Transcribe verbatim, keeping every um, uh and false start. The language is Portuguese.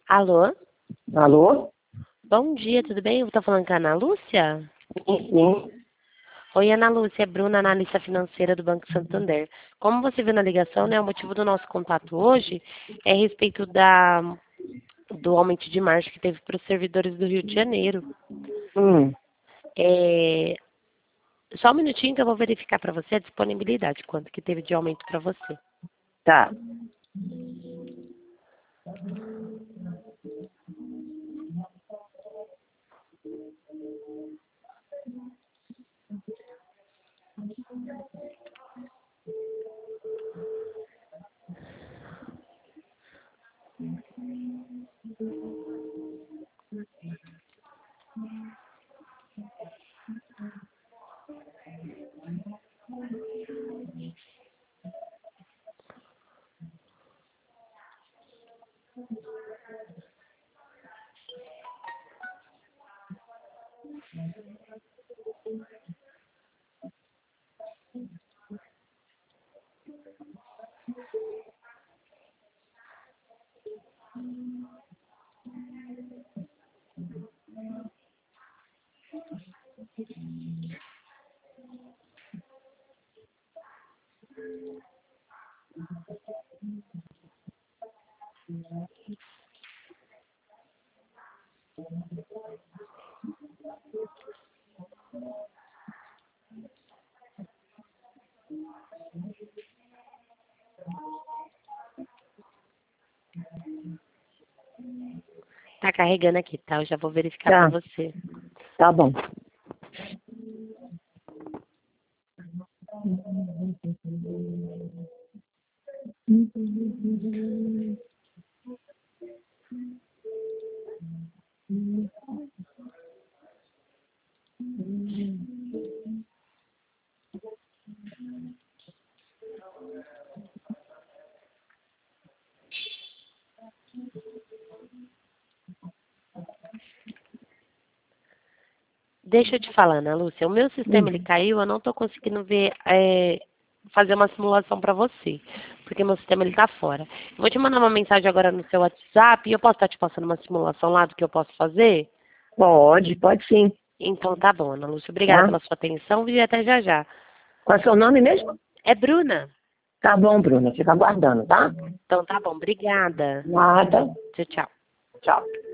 Alô? Alô? Bom dia, tudo bem? Eu tô falando com a Ana Lúcia? Sim, sim. Oi, Ana Lúcia, é Bruna, analista financeira do Banco Santander. Como você viu na ligação, né, o motivo do nosso contato hoje é a respeito da, do aumento de margem que teve para os servidores do Rio de Janeiro. Hum, É, só um minutinho que eu vou verificar para você a disponibilidade, quanto que teve de aumento para você. tá. Tá carregando aqui, tá? Eu já vou verificar para Tá, você. tá bom. Deixa eu te falar, Ana Lúcia, o meu sistema ele Hum, caiu, eu não estou conseguindo ver, é, fazer uma simulação para você, porque meu sistema ele está fora. Eu vou te mandar uma mensagem agora no seu WhatsApp e eu posso estar te passando uma simulação lá do que eu posso fazer? Pode, pode sim, Então tá bom, Ana Lúcia, obrigada tá? pela sua atenção e até já já. Qual é o seu nome mesmo? É Bruna? Tá bom, Bruna, fica aguardando, tá? Então tá bom, obrigada. Nada. Tchau, tchau. Tchau.